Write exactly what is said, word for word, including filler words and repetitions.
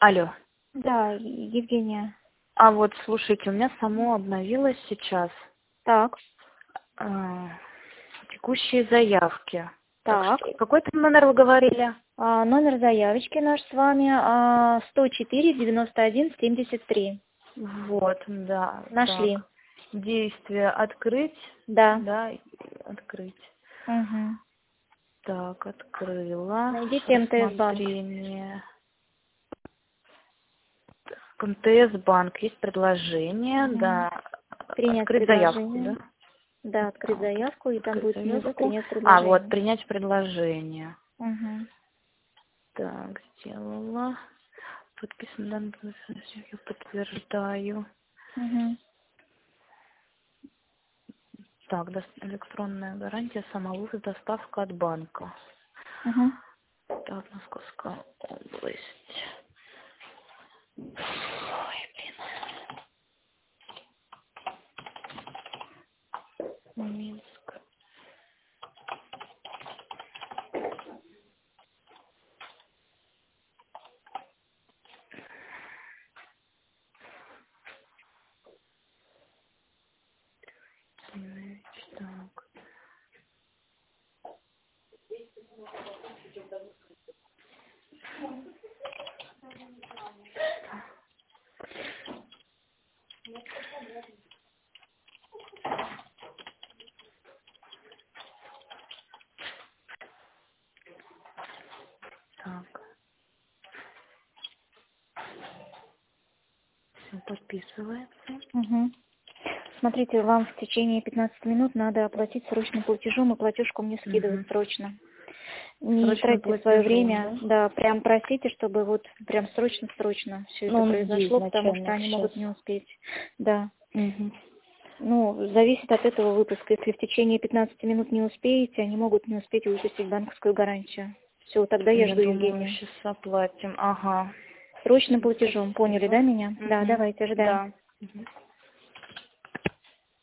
Алло. Да, Евгения. А вот, слушайте, у меня само обновилось сейчас. Так. э, Текущие заявки. Так. что- Какой там номер вы говорили? А, номер заявочки наш с вами а, сто четыре девяносто один семьдесят три. Вот, да. Нашли. Так. Действие открыть. Да. Да, и открыть. Угу. Так, открыла. Найдите МТС-банк. Рассмотрение. Так, МТС-банк. Есть предложение, Угу. да. Принять Открыть заявку, предложение. да? Да, открыть Так, заявку, и там открыть будет внизу заявку. принять А, вот, предложение. принять предложение. Угу. Так, сделала. Подписан данный, я подтверждаю. Угу. Так, дос- электронная гарантия, самовывоз, доставка от банка. Угу. Так, Московская область. Ой, блин. Минск. Так. Так. Все подписывается. Угу. Смотрите, вам в течение пятнадцати минут надо оплатить срочным платежом, и платежку мне скидывать Угу. срочно. Не Срочно тратьте свое платежом, время, да? да, прям просите, чтобы вот прям срочно-срочно все Ну, это он здесь, произошло, потому что начальник, они сейчас. могут не успеть. Да. Угу. Ну, зависит от этого выпуска. Если в течение пятнадцати минут не успеете, они могут не успеть выпустить банковскую гарантию. Все, тогда я Я жду думаю, Евгения. сейчас оплатим. Ага. Срочным Всё, платежом, поняли, спасибо. да, меня? Да, Угу. давайте, ожидаем. Да. Угу.